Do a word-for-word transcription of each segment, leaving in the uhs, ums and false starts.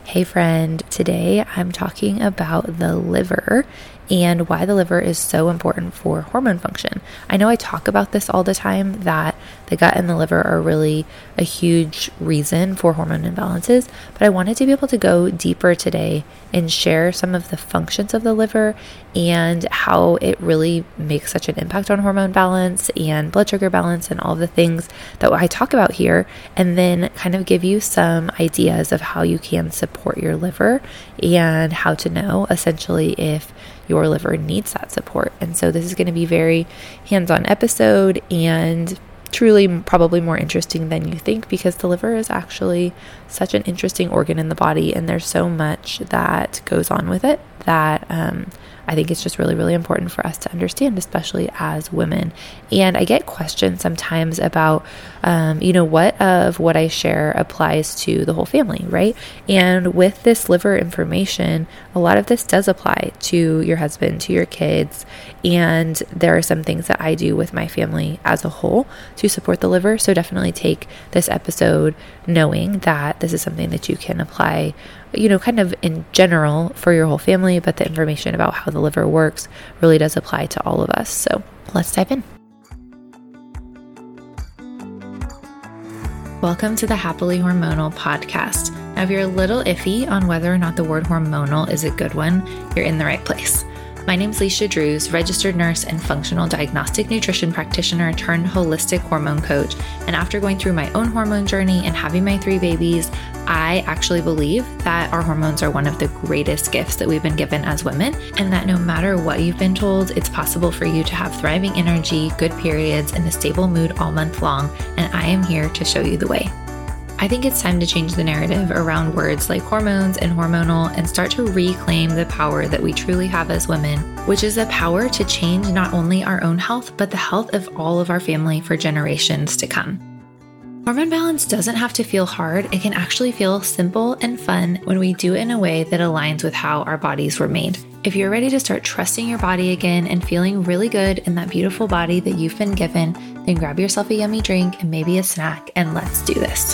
Hey friend, today I'm talking about the liver and why the liver is so important for hormone function. I know I talk about this all the time, that the gut and the liver are really a huge reason for hormone imbalances, but I wanted to be able to go deeper today and share some of the functions of the liver and how it really makes such an impact on hormone balance and blood sugar balance and all the things that I talk about here, and then kind of give you some ideas of how you can support your liver and how to know essentially if your liver needs that support. And so this is going to be a very hands-on episode and truly probably more interesting than you think, because the liver is actually such an interesting organ in the body, and there's so much that goes on with it that um, I think it's just really, really important for us to understand, especially as women. And I get questions sometimes about, um, you know, what of what I share applies to the whole family, right? And with this liver information, a lot of this does apply to your husband, to your kids. And there are some things that I do with my family as a whole to support the liver. So definitely take this episode knowing that this is something that you can apply, you know, kind of in general for your whole family, but the information about how the liver works really does apply to all of us. So let's dive in. Welcome to the Happily Hormonal podcast. Now, if you're a little iffy on whether or not the word hormonal is a good one, you're in the right place. My name is Leisha Drews, registered nurse and functional diagnostic nutrition practitioner turned holistic hormone coach. And after going through my own hormone journey and having my three babies, I actually believe that our hormones are one of the greatest gifts that we've been given as women, and that no matter what you've been told, it's possible for you to have thriving energy, good periods, and a stable mood all month long. And I am here to show you the way. I think it's time to change the narrative around words like hormones and hormonal and start to reclaim the power that we truly have as women, which is the power to change not only our own health, but the health of all of our family for generations to come. Hormone balance doesn't have to feel hard. It can actually feel simple and fun when we do it in a way that aligns with how our bodies were made. If you're ready to start trusting your body again and feeling really good in that beautiful body that you've been given, then grab yourself a yummy drink and maybe a snack, and let's do this.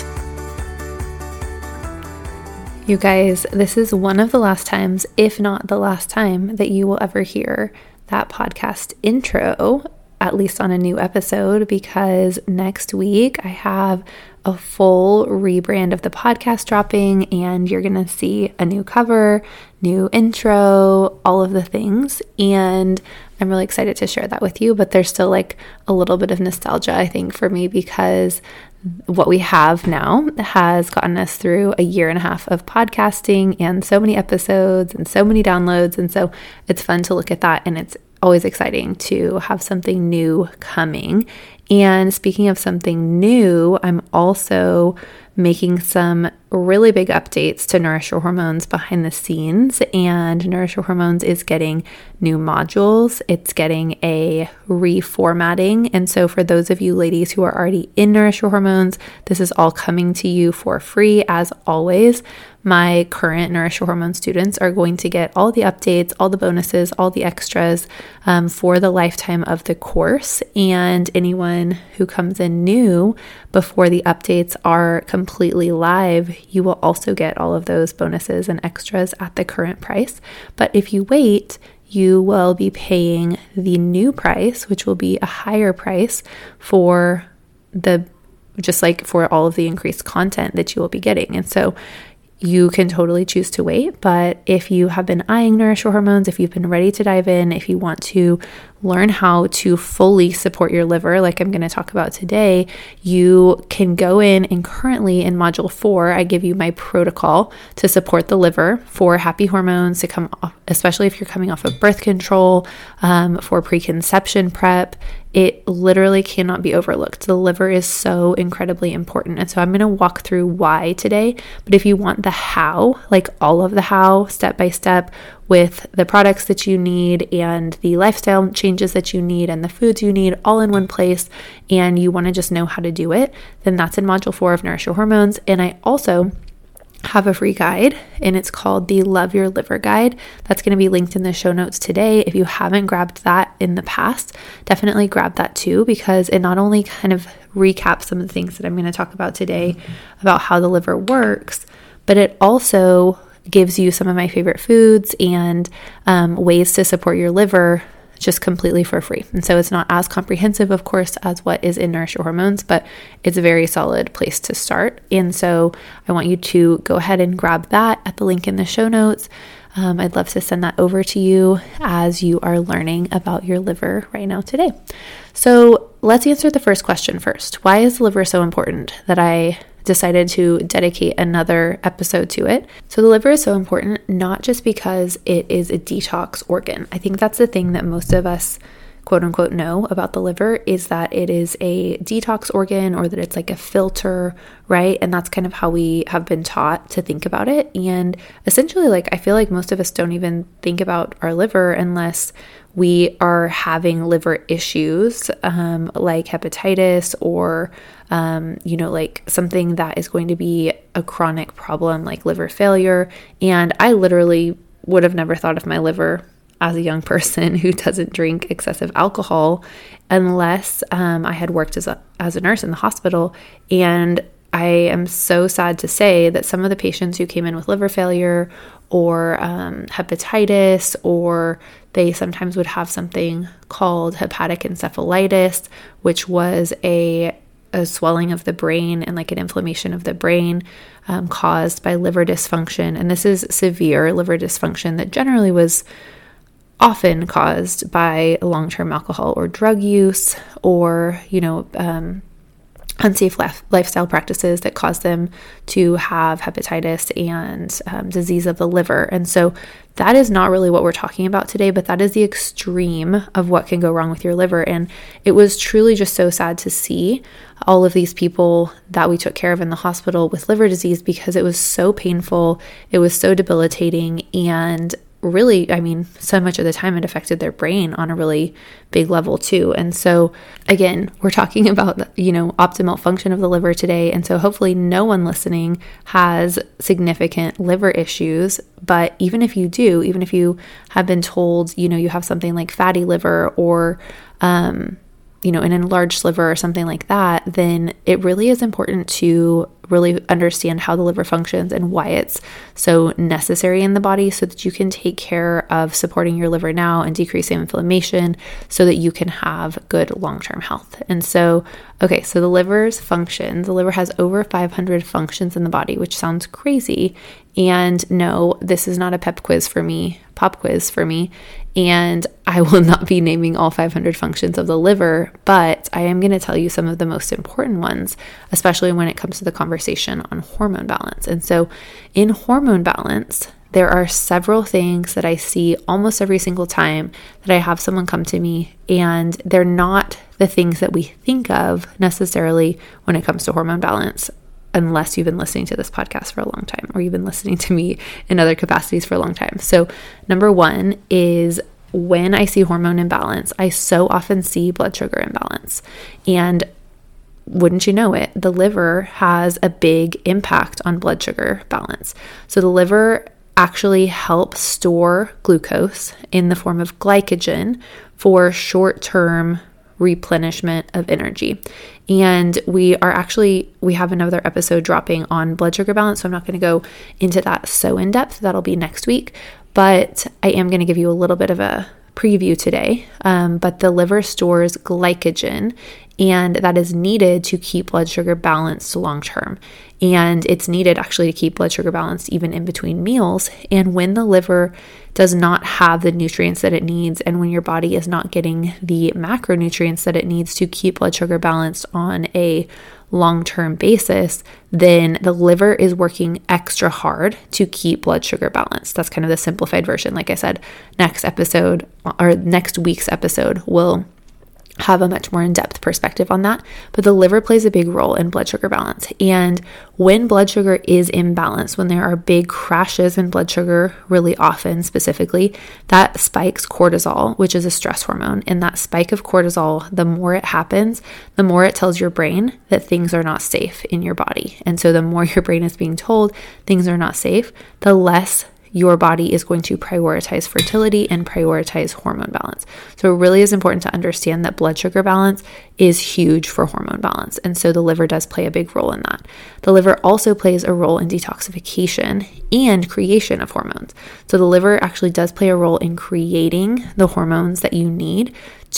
You guys, this is one of the last times, if not the last time, that you will ever hear that podcast intro, at least on a new episode, because next week I have a full rebrand of the podcast dropping, and you're going to see a new cover, new intro, all of the things. And I'm really excited to share that with you, but there's still like a little bit of nostalgia, I think, for me, because what we have now has gotten us through a year and a half of podcasting and so many episodes and so many downloads. And so it's fun to look at that, and it's always exciting to have something new coming. And speaking of something new, I'm also making some really big updates to Nourish Your Hormones behind the scenes, and Nourish Your Hormones is getting new modules. It's getting a reformatting. And so for those of you ladies who are already in Nourish Your Hormones, this is all coming to you for free as always. My current Nourish Your Hormones students are going to get all the updates, all the bonuses, all the extras um, for the lifetime of the course. And anyone who comes in new before the updates are completely live, you will also get all of those bonuses and extras at the current price. But if you wait, you will be paying the new price, which will be a higher price for the, just like for all of the increased content that you will be getting. And so you can totally choose to wait, but if you have been eyeing Nourish Your Hormones, if you've been ready to dive in, if you want to learn how to fully support your liver, like I'm going to talk about today, you can go in and currently in module four, I give you my protocol to support the liver for happy hormones to come off, especially if you're coming off of birth control, um, for preconception prep. It literally cannot be overlooked. The liver is so incredibly important. And so I'm going to walk through why today. But if you want the how, like all of the how, step by step, with the products that you need and the lifestyle changes that you need and the foods you need all in one place, and you want to just know how to do it, then that's in module four of Nourish Your Hormones. And I also have a free guide, and it's called the Love Your Liver Guide. That's going to be linked in the show notes today. If you haven't grabbed that in the past, definitely grab that too, because it not only kind of recaps some of the things that I'm going to talk about today about how the liver works, but it also gives you some of my favorite foods and um, ways to support your liver just completely for free. And so it's not as comprehensive, of course, as what is in Nourish Your Hormones, but it's a very solid place to start. And so I want you to go ahead and grab that at the link in the show notes. Um, I'd love to send that over to you as you are learning about your liver right now today. So let's answer the first question first. Why is the liver so important that I decided to dedicate another episode to it? So the liver is so important, not just because it is a detox organ. I think that's the thing that most of us quote unquote know about the liver, is that it is a detox organ, or that it's like a filter, right? And that's kind of how we have been taught to think about it. And essentially, like, I feel like most of us don't even think about our liver unless we are having liver issues, um, like hepatitis, or, um, you know, like something that is going to be a chronic problem like liver failure. And I literally would have never thought of my liver as a young person who doesn't drink excessive alcohol unless um, I had worked as a, as a nurse in the hospital. And I am so sad to say that some of the patients who came in with liver failure or um, hepatitis, or they sometimes would have something called hepatic encephalitis, which was a, a swelling of the brain and like an inflammation of the brain um, caused by liver dysfunction. And this is severe liver dysfunction that generally was often caused by long-term alcohol or drug use, or, you know, um, unsafe lif- lifestyle practices that cause them to have hepatitis and um, disease of the liver. And so that is not really what we're talking about today, but that is the extreme of what can go wrong with your liver. And it was truly just so sad to see all of these people that we took care of in the hospital with liver disease, because it was so painful, it was so debilitating, and really, I mean, so much of the time it affected their brain on a really big level too. And so again, we're talking about, you know, optimal function of the liver today. And so hopefully no one listening has significant liver issues. But even if you do, even if you have been told, you know, you have something like fatty liver, or, um, you know, an enlarged liver or something like that, then it really is important to really understand how the liver functions and why it's so necessary in the body, so that you can take care of supporting your liver now and decreasing inflammation so that you can have good long-term health. And so, okay, so the liver's function, the liver has over five hundred functions in the body, which sounds crazy. And no, this is not a pep quiz for me, pop quiz for me. And I will not be naming all five hundred functions of the liver, but I am going to tell you some of the most important ones, especially when it comes to the conversation on hormone balance. And so in hormone balance, there are several things that I see almost every single time that I have someone come to me, and they're not the things that we think of necessarily when it comes to hormone balance, unless you've been listening to this podcast for a long time, or you've been listening to me in other capacities for a long time. So number one is, when I see hormone imbalance, I so often see blood sugar imbalance. And wouldn't you know it, the liver has a big impact on blood sugar balance. So the liver actually helps store glucose in the form of glycogen for short-term replenishment of energy. And we are actually, we have another episode dropping on blood sugar balance, so I'm not going to go into that so in depth. That'll be next week. But I am going to give you a little bit of a preview today. Um, but the liver stores glycogen, and that is needed to keep blood sugar balanced long term. And it's needed actually to keep blood sugar balanced even in between meals. And when the liver does not have the nutrients that it needs, and when your body is not getting the macronutrients that it needs to keep blood sugar balanced on a long-term basis, then the liver is working extra hard to keep blood sugar balanced. That's kind of the simplified version. Like I said, next episode or next week's episode will have a much more in-depth perspective on that. But the liver plays a big role in blood sugar balance. And when blood sugar is imbalanced, when there are big crashes in blood sugar really often specifically, that spikes cortisol, which is a stress hormone. And that spike of cortisol, the more it happens, the more it tells your brain that things are not safe in your body. And so the more your brain is being told things are not safe, the less your body is going to prioritize fertility and prioritize hormone balance. So it really is important to understand that blood sugar balance is huge for hormone balance. And so the liver does play a big role in that. The liver also plays a role in detoxification and creation of hormones. So the liver actually does play a role in creating the hormones that you need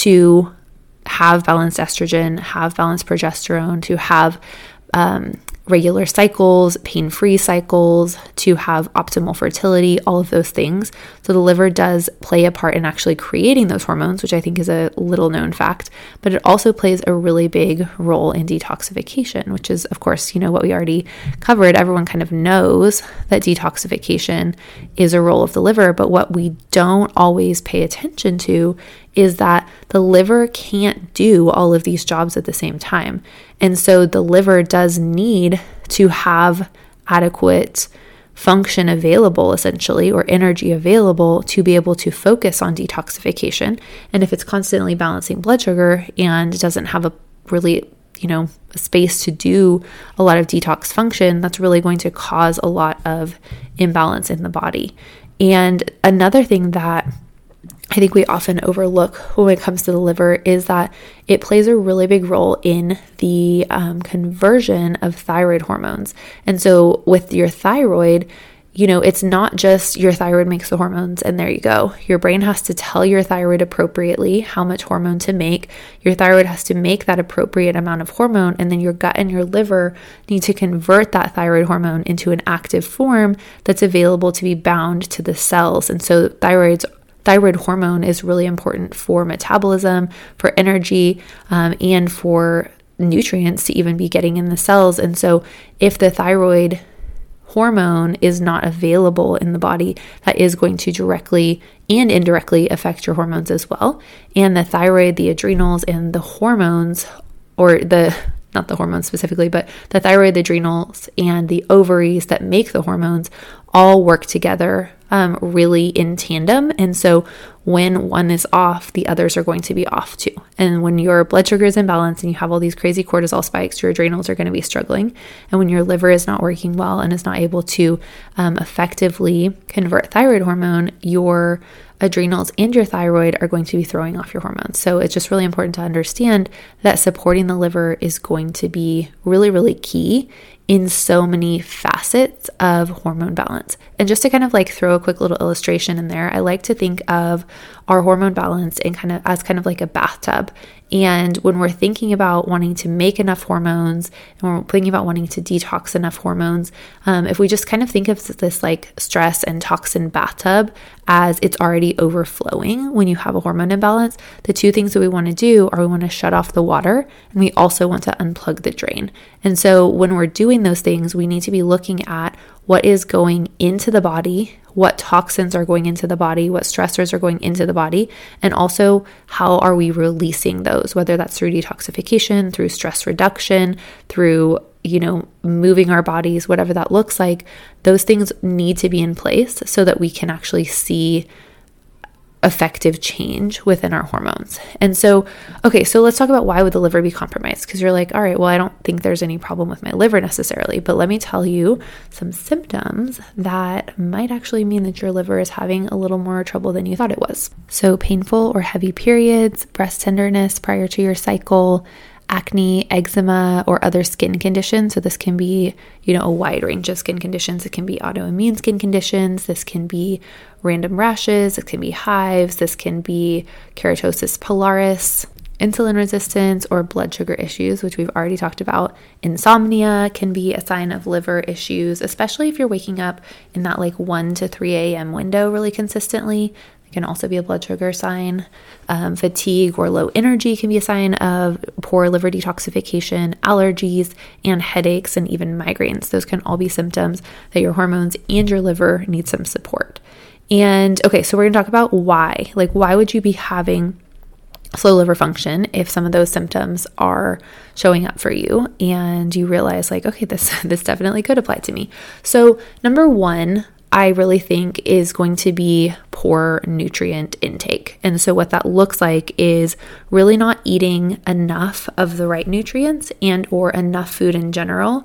to have balanced estrogen, have balanced progesterone, to have um, regular cycles, pain-free cycles, to have optimal fertility, all of those things. So the liver does play a part in actually creating those hormones, which I think is a little known fact, but it also plays a really big role in detoxification, which is, of course, you know, what we already covered. Everyone kind of knows that detoxification is a role of the liver, but what we don't always pay attention to is that the liver can't do all of these jobs at the same time. And so the liver does need to have adequate function available, essentially, or energy available to be able to focus on detoxification. And if it's constantly balancing blood sugar and doesn't have a really, you know, a space to do a lot of detox function, that's really going to cause a lot of imbalance in the body. And another thing that I think we often overlook when it comes to the liver is that it plays a really big role in the um, conversion of thyroid hormones. And so with your thyroid, you know, it's not just your thyroid makes the hormones and there you go. Your brain has to tell your thyroid appropriately how much hormone to make. Your thyroid has to make that appropriate amount of hormone, and then your gut and your liver need to convert that thyroid hormone into an active form that's available to be bound to the cells. And so thyroid's Thyroid hormone is really important for metabolism, for energy, um, and for nutrients to even be getting in the cells. And so if the thyroid hormone is not available in the body, that is going to directly and indirectly affect your hormones as well. And the thyroid, the adrenals, and the hormones, or the not the hormones specifically, but the thyroid, the adrenals, and the ovaries that make the hormones all work together um, really in tandem. And so when one is off, the others are going to be off too. And when your blood sugar is imbalanced and you have all these crazy cortisol spikes, your adrenals are going to be struggling. And when your liver is not working well and is not able to um, effectively convert thyroid hormone, your adrenals and your thyroid are going to be throwing off your hormones. So it's just really important to understand that supporting the liver is going to be really, really key in so many facets of hormone balance. And just to kind of like throw a quick little illustration in there, I like to think of our hormone balance in kind of as kind of like a bathtub. And when we're thinking about wanting to make enough hormones and we're thinking about wanting to detox enough hormones, um, if we just kind of think of this like stress and toxin bathtub as it's already overflowing when you have a hormone imbalance, the two things that we want to do are we want to shut off the water and we also want to unplug the drain. And so when we're doing those things, we need to be looking at what is going into the body, what toxins are going into the body, what stressors are going into the body, and also how are we releasing those, whether that's through detoxification, through stress reduction, through, you know, moving our bodies, whatever that looks like. Those things need to be in place so that we can actually see effective change within our hormones. And so, okay, so let's talk about why would the liver be compromised? Because you're like, all right, well, I don't think there's any problem with my liver necessarily, but let me tell you some symptoms that might actually mean that your liver is having a little more trouble than you thought it was. So painful or heavy periods, breast tenderness prior to your cycle, acne, eczema, or other skin conditions. So this can be, you know, a wide range of skin conditions. It can be autoimmune skin conditions. This can be random rashes. It can be hives. This can be keratosis pilaris, insulin resistance, or blood sugar issues, which we've already talked about. Insomnia can be a sign of liver issues, especially if you're waking up in that like one to three a.m. window really consistently. It can also be a blood sugar sign. Um, fatigue or low energy can be a sign of poor liver detoxification, allergies, and headaches, and even migraines. Those can all be symptoms that your hormones and your liver need some support. And okay, so we're going to talk about why. Like, why would you be having slow liver function if some of those symptoms are showing up for you and you realize like, okay, this this definitely could apply to me. So number one, I really think is going to be poor nutrient intake. And so what that looks like is really not eating enough of the right nutrients and or enough food in general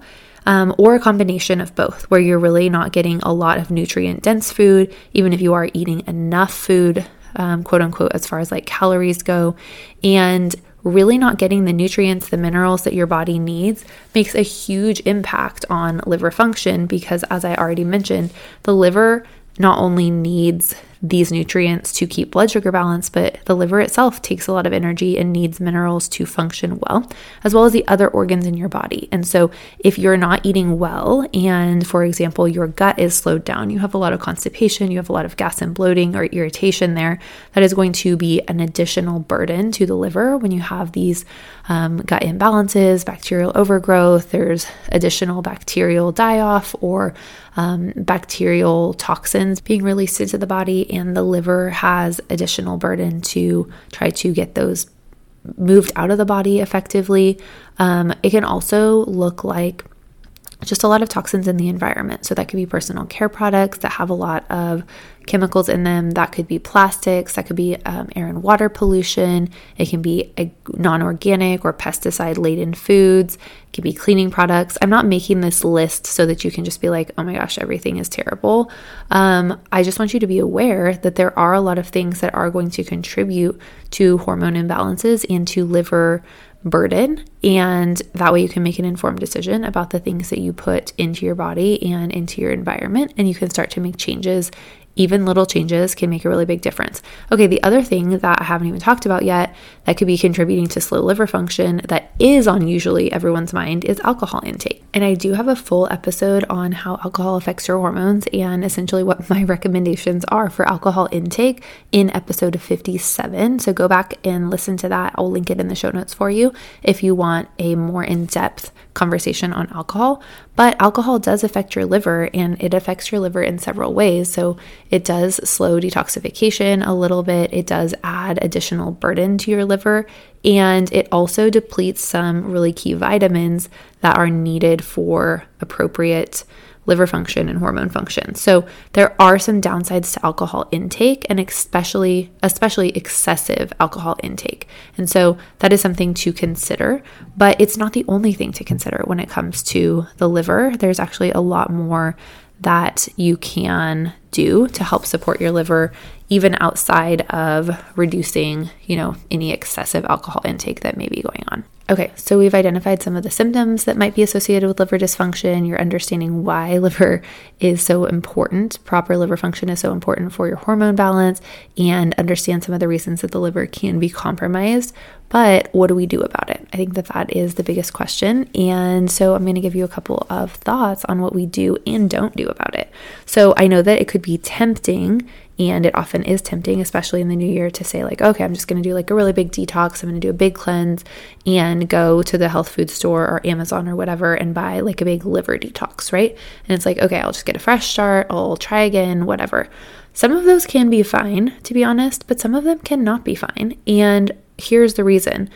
um, or a combination of both, where you're really not getting a lot of nutrient-dense food, even if you are eating enough food, um, quote unquote, as far as like calories go, and really not getting the nutrients, the minerals that your body needs makes a huge impact on liver function, because as I already mentioned, the liver not only needs these nutrients to keep blood sugar balance, but the liver itself takes a lot of energy and needs minerals to function well, as well as the other organs in your body. And so if you're not eating well, and for example, your gut is slowed down, you have a lot of constipation, you have a lot of gas and bloating or irritation there, that is going to be an additional burden to the liver when you have these um, gut imbalances, bacterial overgrowth, there's additional bacterial die-off or um, bacterial toxins being released into the body, and the liver has additional burden to try to get those moved out of the body effectively. Um, it can also look like just a lot of toxins in the environment. So that could be personal care products that have a lot of chemicals in them. That could be plastics. That could be um, air and water pollution. It can be a non-organic or pesticide-laden foods. It can be cleaning products. I'm not making this list so that you can just be like, oh my gosh, everything is terrible. Um, I just want you to be aware that there are a lot of things that are going to contribute to hormone imbalances and to liver burden, and that way you can make an informed decision about the things that you put into your body and into your environment, and you can start to make changes. Even little changes can make a really big difference. Okay, the other thing that I haven't even talked about yet that could be contributing to slow liver function that is on usually everyone's mind is alcohol intake. And I do have a full episode on how alcohol affects your hormones and essentially what my recommendations are for alcohol intake in episode fifty-seven. So go back and listen to that. I'll link it in the show notes for you if you want a more in-depth conversation on alcohol. But alcohol does affect your liver, and it affects your liver in several ways. So it does slow detoxification a little bit. It does add additional burden to your liver, and it also depletes some really key vitamins that are needed for appropriate liver function and hormone function. So there are some downsides to alcohol intake, and especially especially excessive alcohol intake. And so that is something to consider, but it's not the only thing to consider when it comes to the liver. There's actually a lot more that you can do to help support your liver, even outside of reducing, you know, any excessive alcohol intake that may be going on. Okay, so we've identified some of the symptoms that might be associated with liver dysfunction. You're understanding why liver is so important, proper liver function is so important for your hormone balance, and understand some of the reasons that the liver can be compromised. But what do we do about it? I think that that is the biggest question. And so I'm going to give you a couple of thoughts on what we do and don't do about it. So I know that it could be tempting, and it often is tempting, especially in the new year, to say like, okay, I'm just going to do like a really big detox. I'm going to do a big cleanse and go to the health food store or Amazon or whatever and buy like a big liver detox, right? And it's like, okay, I'll just get a fresh start. I'll try again, whatever. Some of those can be fine, to be honest, but some of them cannot be fine. And here's the reason.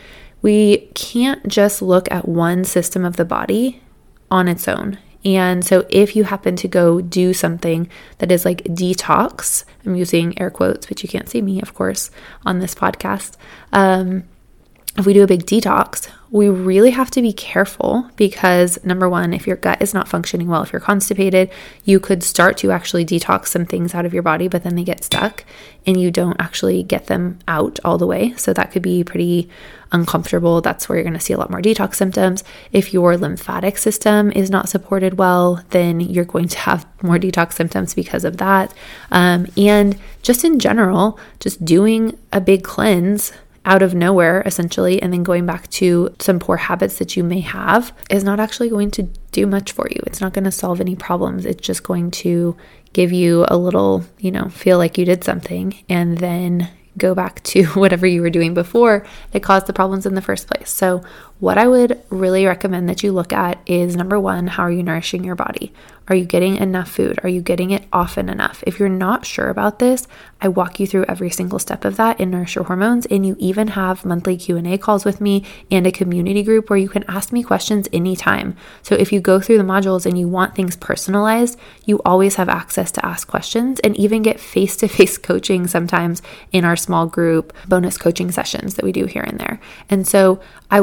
We can't just look at one system of the body on its own. And so if you happen to go do something that is like detox, I'm using air quotes, but you can't see me, of course, on this podcast. Um, if we do a big detox, we really have to be careful because number one, if your gut is not functioning well, if you're constipated, you could start to actually detox some things out of your body, but then they get stuck and you don't actually get them out all the way. So that could be pretty uncomfortable. That's where you're going to see a lot more detox symptoms. If your lymphatic system is not supported well, then you're going to have more detox symptoms because of that. Um, and just in general, just doing a big cleanse out of nowhere, essentially, and then going back to some poor habits that you may have is not actually going to do much for you. It's not going to solve any problems. It's just going to give you a little, you know, feel like you did something and then go back to whatever you were doing before that caused the problems in the first place. So what I would really recommend that you look at is number one, how are you nourishing your body? Are you getting enough food? Are you getting it often enough? If you're not sure about this, I walk you through every single step of that in Nourish Your Hormones, and you even have monthly Q and A calls with me and a community group where you can ask me questions anytime. So if you go through the modules and you want things personalized, you always have access to ask questions and even get face-to-face coaching sometimes in our small group bonus coaching sessions that we do here and there. And so I will walk you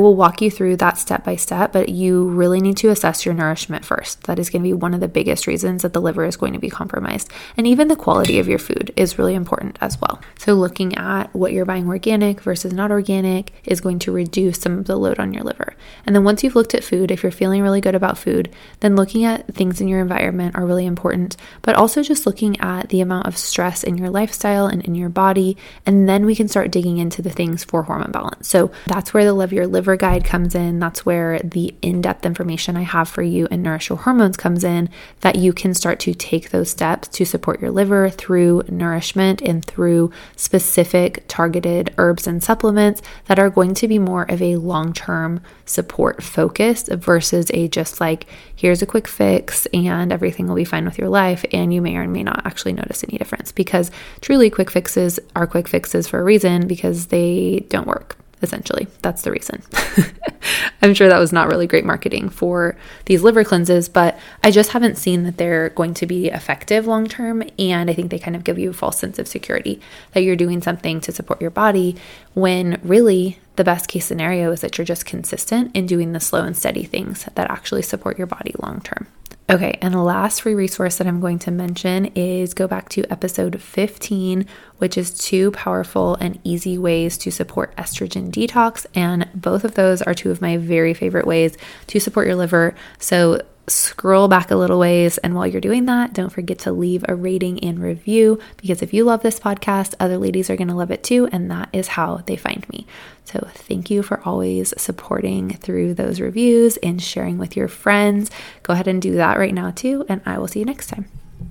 you through that step by step, but you really need to assess your nourishment first. That is going to be one of the biggest reasons that the liver is going to be compromised. And even the quality of your food is really important as well. So looking at what you're buying organic versus not organic is going to reduce some of the load on your liver. And then once you've looked at food, if you're feeling really good about food, then looking at things in your environment are really important, but also just looking at the amount of stress in your lifestyle and in your body. And then we can start digging into the things for hormone balance. So that's where the Love Your Liver guide comes in. That's where the in-depth information I have for you in Nourish Your Hormones comes in, that you can start to take those steps to support your liver through nourishment and through specific targeted herbs and supplements that are going to be more of a long-term support focus versus a just like, here's a quick fix and everything will be fine with your life, and you may or may not actually notice any difference, because truly quick fixes are quick fixes for a reason, because they don't work. Essentially, that's the reason. I'm sure that was not really great marketing for these liver cleanses, but I just haven't seen that they're going to be effective long term. And I think they kind of give you a false sense of security that you're doing something to support your body, when really the best case scenario is that you're just consistent in doing the slow and steady things that actually support your body long term. Okay, and the last free resource that I'm going to mention is go back to episode fifteen, which is two powerful and easy ways to support estrogen detox. And both of those are two of my very favorite ways to support your liver. So scroll back a little ways, and while you're doing that, don't forget to leave a rating and review, because if you love this podcast, other ladies are going to love it too, and that is how they find me. So thank you for always supporting through those reviews and sharing with your friends. Go ahead and do that right now too, and I will see you next time.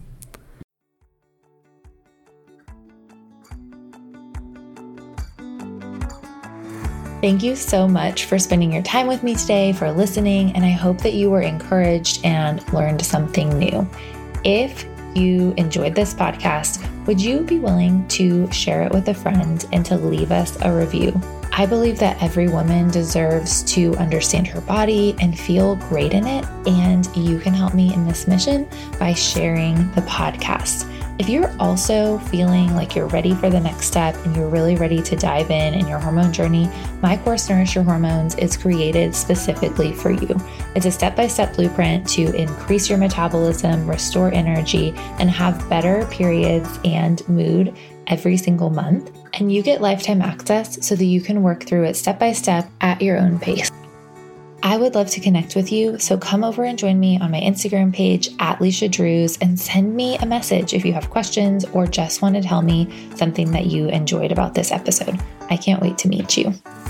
Thank you so much for spending your time with me today, for listening, and I hope that you were encouraged and learned something new. If you enjoyed this podcast, would you be willing to share it with a friend and to leave us a review? I believe that every woman deserves to understand her body and feel great in it, and you can help me in this mission by sharing the podcast. If you're also feeling like you're ready for the next step and you're really ready to dive in in your hormone journey, my course, Nourish Your Hormones, is created specifically for you. It's a step-by-step blueprint to increase your metabolism, restore energy, and have better periods and mood every single month. And you get lifetime access so that you can work through it step-by-step at your own pace. I would love to connect with you, so come over and join me on my Instagram page at Leisha Drews and send me a message if you have questions or just want to tell me something that you enjoyed about this episode. I can't wait to meet you.